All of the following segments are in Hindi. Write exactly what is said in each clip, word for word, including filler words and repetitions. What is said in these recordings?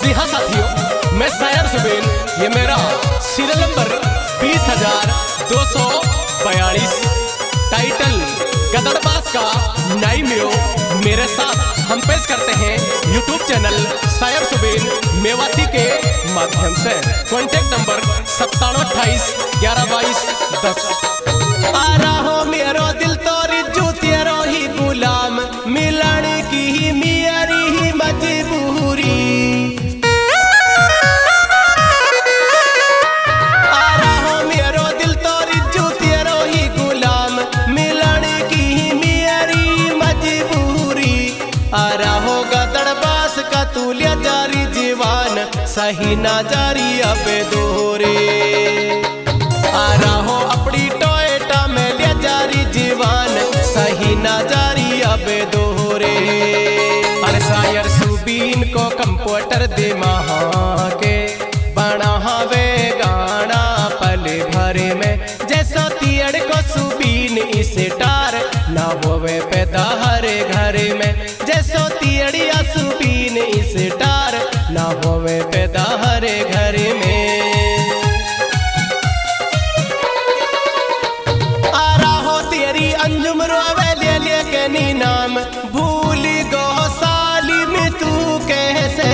जी हाँ साथियों, मैं शायर सुबीन, ये मेरा सीरियल नंबर बीस हजार दो सौ बयालीस, टाइटल गदड़बाज का नाई मियो मेरे साथ हम पेश करते हैं यूट्यूब चैनल शायर सुबीन मेवाती के माध्यम से। कॉन्टेक्ट नंबर सत्तानवे अट्ठाईस ग्यारह बाईस दस। आ रहा मेरो दिल तोरी जू तेरो ही गुलाम, मिलन की ही मेरी ही मजबूरी। आ रहा मेरो दिल तोरी जू तेरो ही गुलाम, मिलन की ही मेरी मजबूरी। आ रहा गदड़बाज का तुलिया जारी जीवान, सही ना जारी अब दोरे। आ रहा अपनी टोएटा में ले जारी जीवान, सही ना जारी अब दोहरे। अरे शायर सुबीन को कंप्यूटर दे महा के बना हवे गाना पल भरे में, जैसा तियड़ को सुबीन इसे टार ना होवे पैदा हरे घरे में। जैसा तियड़िया सुबीन इसे टार ना होवे पैदा हरे घरे में। अंजुम रोवे ले ले के नी नाम, भूल गो साली में तू कैसे।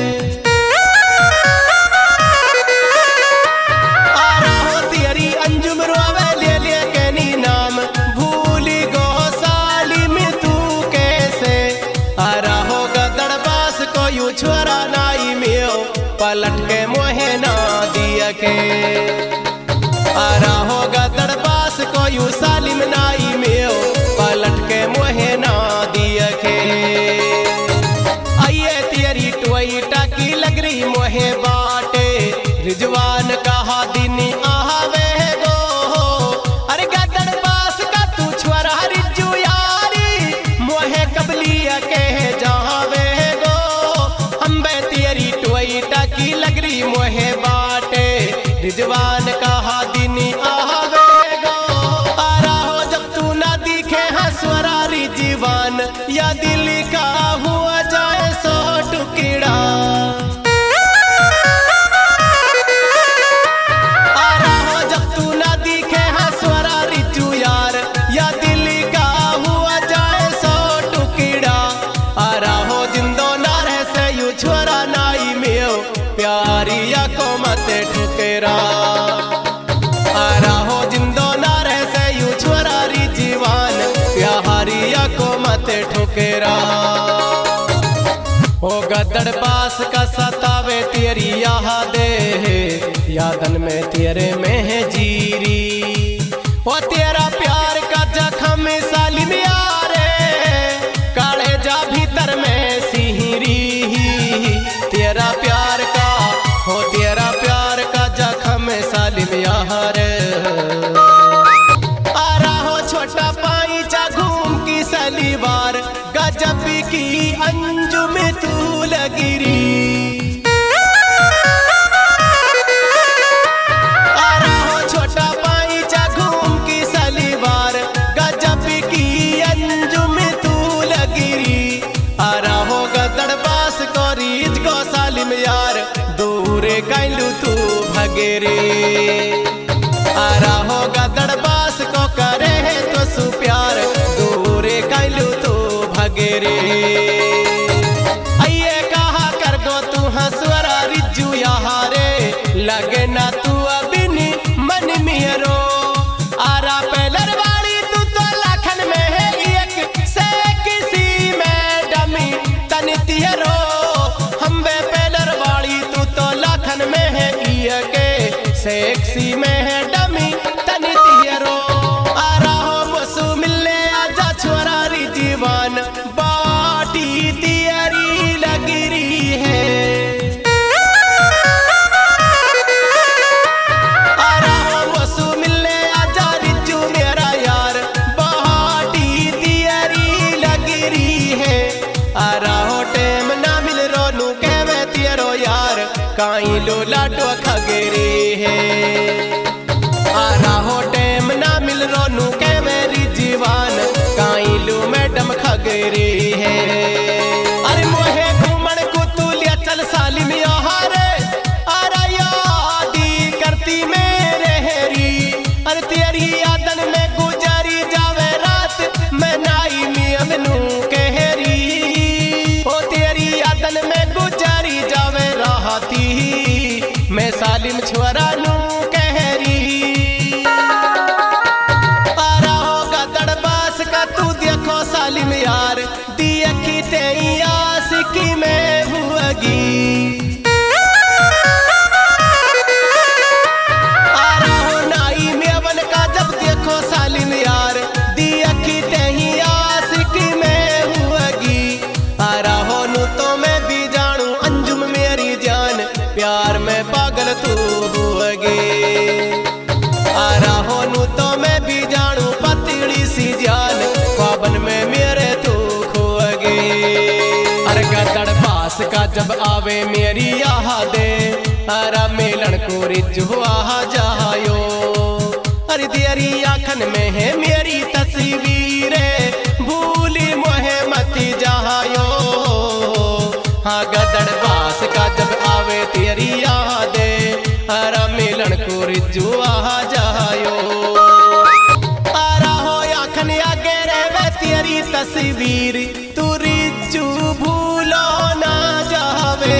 आ रहा तेरी अंजुम रोवे ले ले के नी नाम, भूल गो साली में तू कैसे। आ रहा गदड़बाज को यू छोरा नाई में पलट के मोहे ना दिया के। आ रहा गदड़बाज को यू सालिम नाई में पलट के मोहे ना दिया के। आइए तेरी टोईटा की लग रही मोहे बाटे, रिजवान कहा दिन आवे गो। अरे गदड़बाज का तू छोरा रिजू यारी, मोहे कबलिया के जावे गो। हम बे तेरी टोईटा की लग रही मोहे बाटे, रिजवान कहा दिन आवे गो। आ रहा जब तू ना दिखे हंसवरारी जीवान, या दिल का हुआ जाए सो टुकड़ा। आ रहा जब तू ना दिखे हंसवरारी तू यार, या दिल का हुआ जाए सो टुकड़ा। आ रहा जिंदो ना रह से यू छोरा नाई में प्यारिया को मत ठुकरा। आ रहा जिंदो ना रह से यू छोरारी जीवान, प्यारिया को मत ठुकरा। ओ गदड़बाज का सतावे तेरी यादे, यादन में तेरे में है जीरी। ओ तेरा प्यार का जख्म सालिम यारे, काले जा भीतर में सिहरी। तेरा प्यार का हो तेरा प्यार का जख्म सालिम यार। आ रहा छोटा पाईचा घूम की सलीवार, गजब की अंजुम तू लगिरी। आ रहा छोटा पाईचा घूम की सलीवार, गजब की अंजुम तू लगिरी। आ रहा गदड़बाज को रीज को सालिम यार, दूरे कैलू तू भगेरे। आ रहा गदड़बाज को करे है तो सु प्यार, दूरे कैलू तू भगेरे। आइए कहा कर गो तू हंसवरा रिजू यारे, लगे ना तू अबिनी मन मेरो। आरा पेलर वाली तू तो लाखन में है एक से किसी में डमी तन तिहरो। हम बे पेलर वाली तू तो लाखन में है के सेक्सी में है डमी तन तिहरो। आ रहा मसू मिलने आजा छोरा री जीवान, बाटी तियरी लग रही है। आ रहा मसू मिलने आजा रिजू मेरा यार, बाटी तियरी लग रही है। आ रहा टेम ना मिल रोनू के मैं तियरो यार, काई लो लाडो खगेरे है। पास का जब आवे मेरी यादे, अरे मिलन को रिजुआ जायो। अरे तेरी आँखन में है मेरी तस्वीर, भूली मोहे मत जायो। हाँ गदड़ बास का जब आवे तेरी यादे, अरे मिलन को रिजुआ जायो। अरे हो आँखन आगे रहे तेरी तस्वीर, तू रिजू भूलो ना जावे।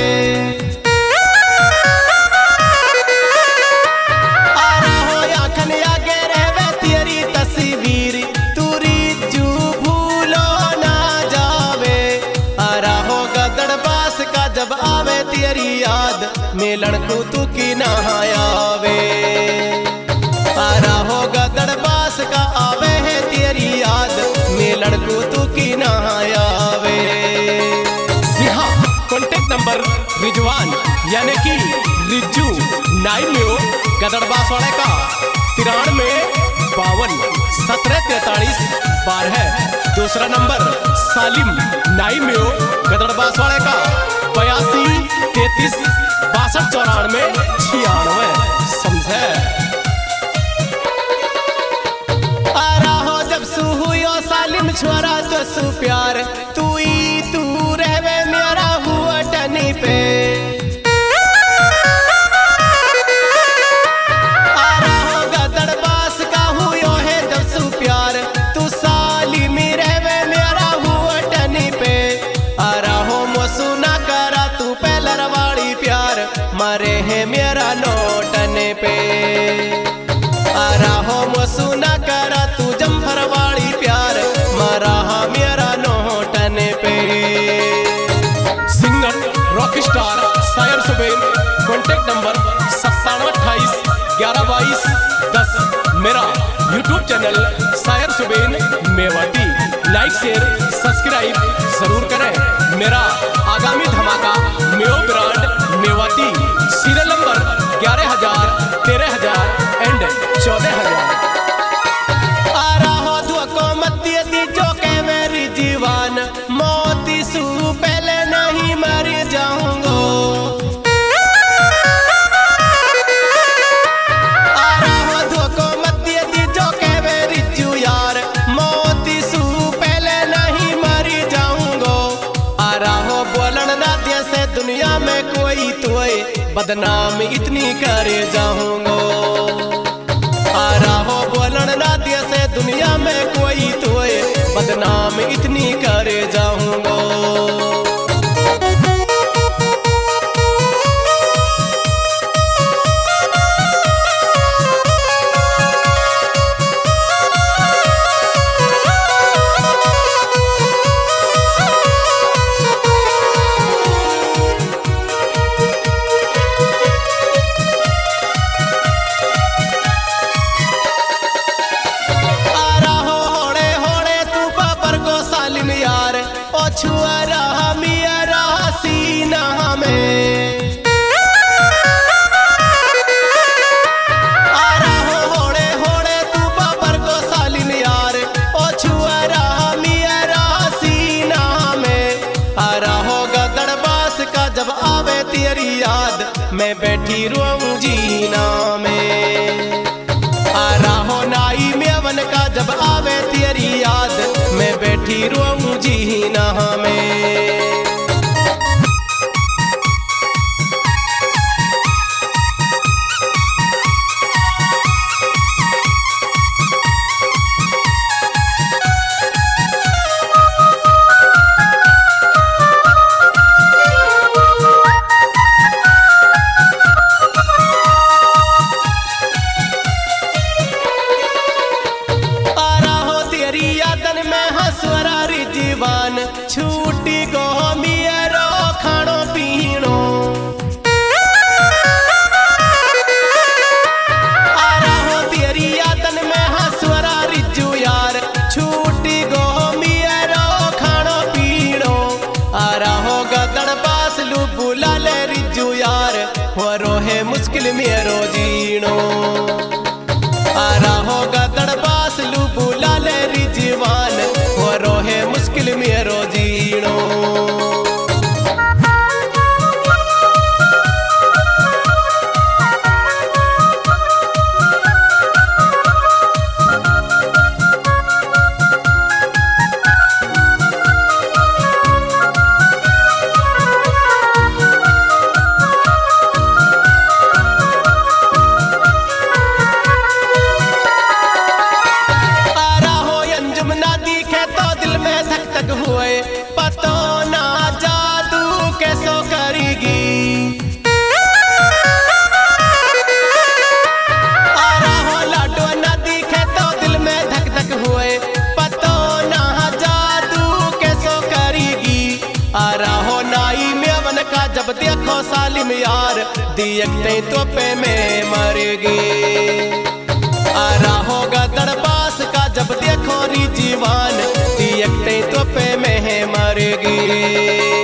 अरे हो आँखन आगे रहे तेरी तस्वीर, तू रिजू भूलो ना जावे। अरे हो गदड़ बास का जब आवे तेरी याद, मिलन को तू की ना आवे। अरे हो गदड़ बास का आवे है तेरी याद, मिलन को तू की ना आवे। कॉन्टेक्ट नंबर रिजवान यानी कि रिज्जू नाइन में गदड़बास वाले का तिरानवे बावन सत्रह तैतालीस बारह। दूसरा नंबर सालिम नाइन में गदड़बास वाले का बयासी तैतीस बासठ चौरानवे छियानवे। समझे? आरा हो जब सुहुयो सालिम छोरा तो सु प्यार, तू ही तू रहवे मेरा हुआ टनी पे। आरा हो गदड़ बास का हुयो है जब सु प्यार, तू सालिम रहवे मेरा हुआ टनी पे। आरा हो मोसू ना करा तू पहलर वाली प्यार, मरे है मेरा नोटने पे। आरा हो मोसू ना करा तू जम्फर वाली प्यार, मरा मेरा नोटने पे। Singer rock star Sayar Suben, contact number सत्तानवे अट्ठाईस ग्यारह बाईस दस। मेरा YouTube channel Sayar Suben Mewati, like share subscribe जरूर करें। मेरा आगामी धमाका Meo brand Mewati, serial number ग्यारह हजार तेरह हजार एंड चौदह हजार। आरा हो दुआ को मत दी जो के मेरी जीवान, मोती सू पहले नहीं मर जाऊंगो। आरा हो दुआ को मत दी जो के मेरी जू यार, मोती सू पहले नहीं मर जाऊंगो। आरा हो बोलन ना दिया से दुनिया में कोई तोए, बदनाम इतनी करे जाऊंगो। आरा हो बोलन ना दिया से दुनिया में कोई तोए, बदनाम इतनी करे जाऊंगो। छुआरा मियारा सीना में, आरा हो होड़े होड़े तू बाबर को सालिम यार, ओ छुआरा मियारा सीना में। आरा हो गदड़ बास का जब आवे तेरी याद, मैं बैठी रोऊं जीना में। आरा हो नाई मेवन का जब आवे तेरी याद, मैं बैठी रोऊं जीना में। आरा हो तेरी यादन में हंसवरा री जीवान, छूटी गो का जब देखो सालिम यार देखते तो पे में मरेगी। आ रहा होगा दरबास का जब देखो री जीवान देखते तो पे में मरेगी।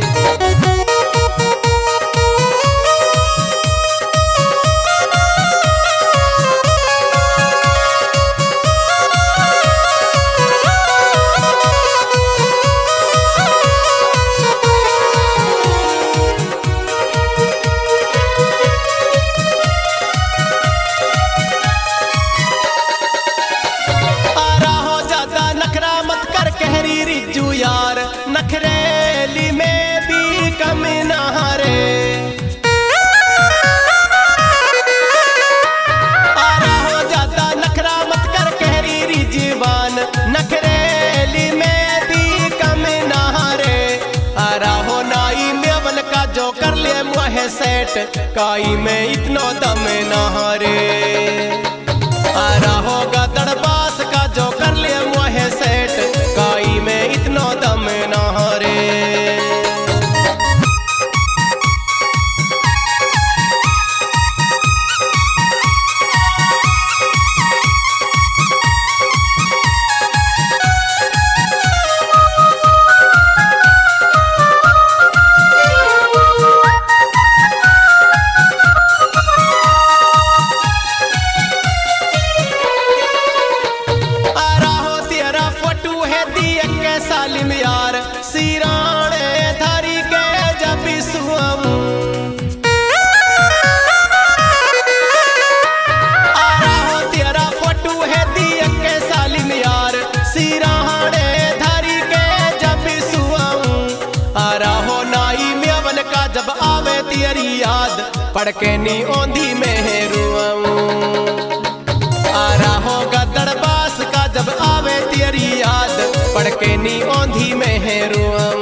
यार नखरेली में भी कम नहारे आ रहा हो जाता नखरा मत कर कहरी री जीवान नखरेली में भी कम नहारे। आ रहा हो नाई मेवन का जो कर ले मुहे सेट काई में इतनो दम नहारे। आ रहा होगा दरबास का जो कर ले मुहे सेट काई में इतनो दम नहारे। सालिम यार सिराने धारी के जब सुअम आ रहा हो तेरा फोटू है दिया के सालिम यार सिराने धारी के जब सुअम। आ रहा हो नाई मेवन का जब आवे तेरी याद पढ़ के नी ओंधी में रुअम। आ रहा होगा दरबास का जब आवे तेरी याद पढ़ के नी ओंधी में है रुअम।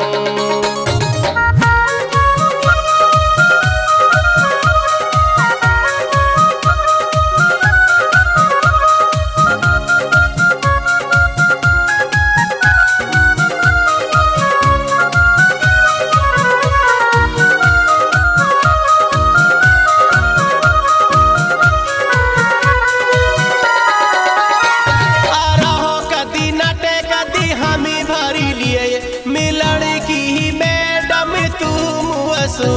मिलन की मैडम तुम हंसो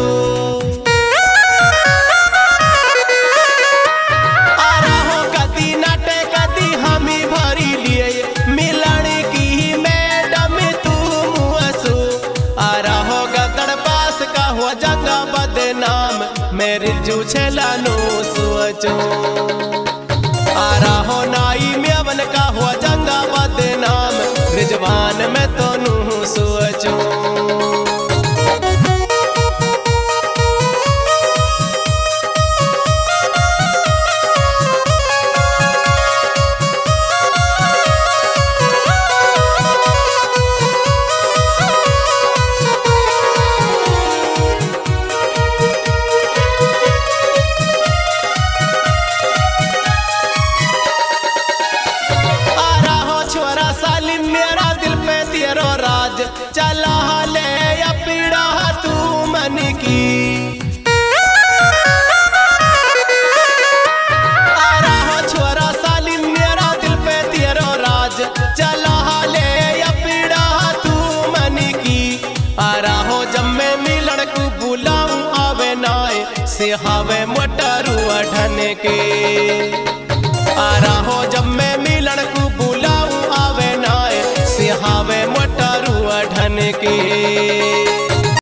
आ रहा हो कदी नाटे कदी हमी भरी लिए मिलन की मैडम तुम हंसो। आ रहा होगा दरबास का हुआ जगह बदनाम मेरे जू छलानो सोचो। आ रहा हो नाई मेवन का हुआ जंगा बदनाम रिजवान में तो नू सोचो। चला ले या पीड़ा तू मन की आ रहा हो छोरा सालिम मेरा दिल पे तेरो राज चला ले या पीड़ा तू मन की। आ रहा हो जब मैं मिलन को बुलाऊं आवे नाए से हावे मोटरू ढन के। आ रहा हो जब मैं मिलन को बुलाऊं आवे नाए से हावे मोटरू ढन के।